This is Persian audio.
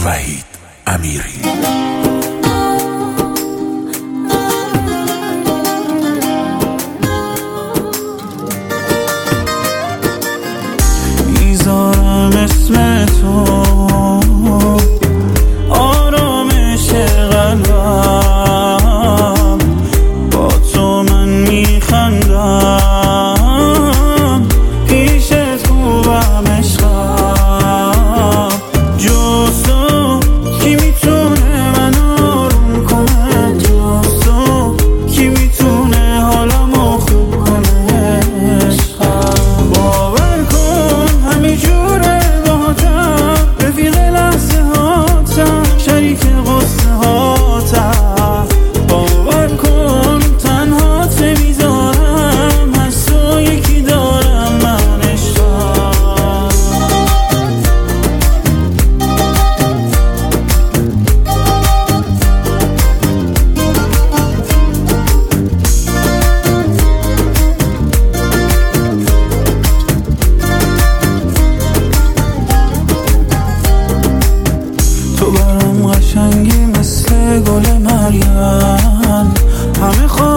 وحید امیری. میذارم اسم تو آرامش قلبم، با تو من میخندم، پیشت خوبم عشقم. جز تو کی میتونه من آروم کنه؟ جز تو کی میتونه حالمو خوب کنه؟ عشقم باور کن همه جوره باهاتم، رفیق لحظه هاتم، شریک قصه هاتم. باور کن تنهات نمیذارم، از تو یکی دارم من عشقم. تو برام قشنگی مثل گل مریم، همه